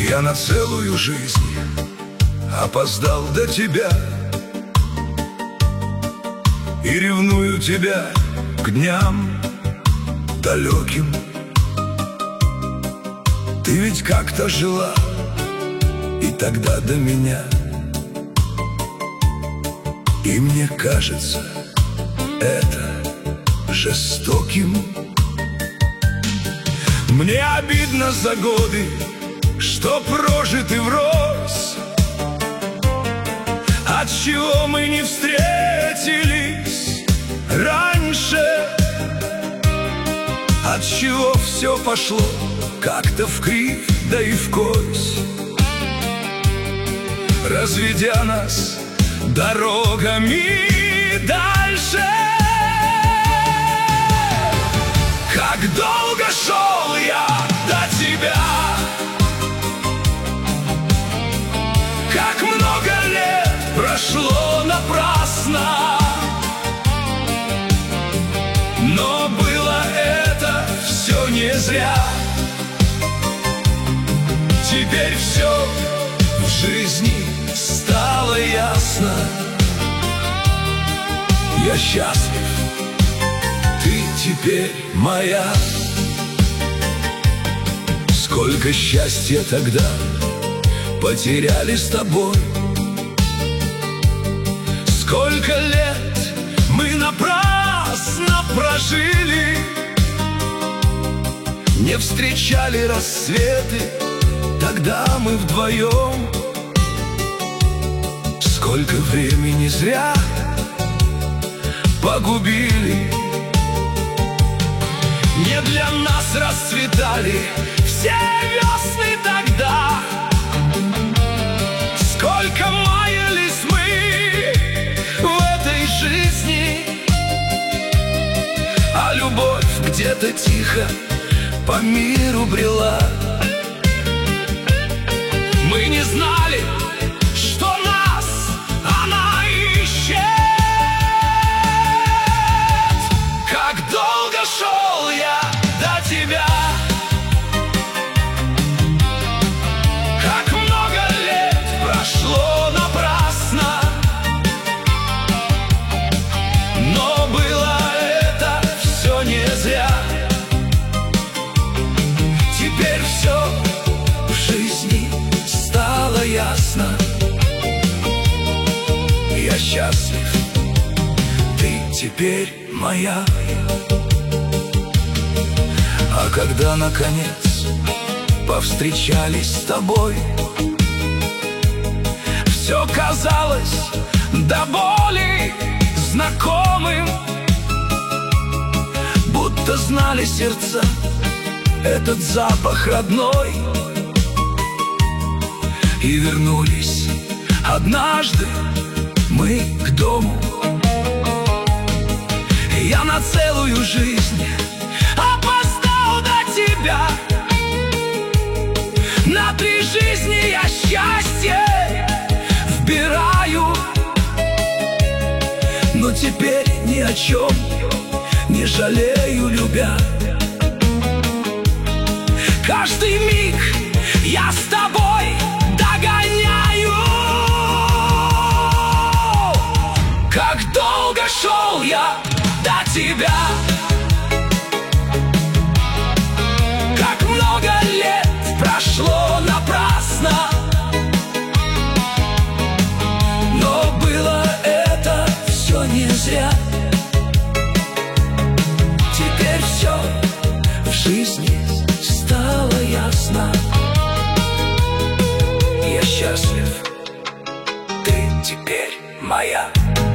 Я на целую жизнь опоздал до тебя и ревную тебя к дням далеким. Ты ведь как-то жила и тогда до меня, и мне кажется это жестоким. Мне обидно за годы, что прожиты врозь, отчего мы не встретились раньше, отчего все пошло как-то вкривь да и вкось, разведя нас дорогами дальше. Как долго шел я до тебя, как много лет прошло напрасно, но было это все не зря. Теперь все в жизни стало ясно. Я счастлив, ты теперь моя. Сколько счастья тогда потеряли с тобой, сколько лет мы напрасно прожили, не встречали рассветы тогда мы вдвоем. Сколько времени зря погубили, не для нас расцветали все весны тогда. Сколько маялись мы в этой жизни, а любовь где-то тихо по миру брела. Мы не знали, что нас она ищет. Как долго шел я до тебя, как много лет прошло напрасно, но было это все не зря. Теперь все в жизни стало ясно. Я счастлив, ты теперь моя. А когда наконец повстречались с тобой, все казалось до боли знакомым, будто знали сердца этот запах родной. И вернулись однажды мы к дому. Я на целую жизнь опоздал до тебя. На 3 жизни я счастье вбираю, но теперь ни о чем не жалею, любя. Каждый миг я с тобой догоняю. Как долго шел я до тебя, как много лет прошло напрасно, но было это все не зря. Теперь все в жизни стало ясно. Я счастлив, ты теперь моя.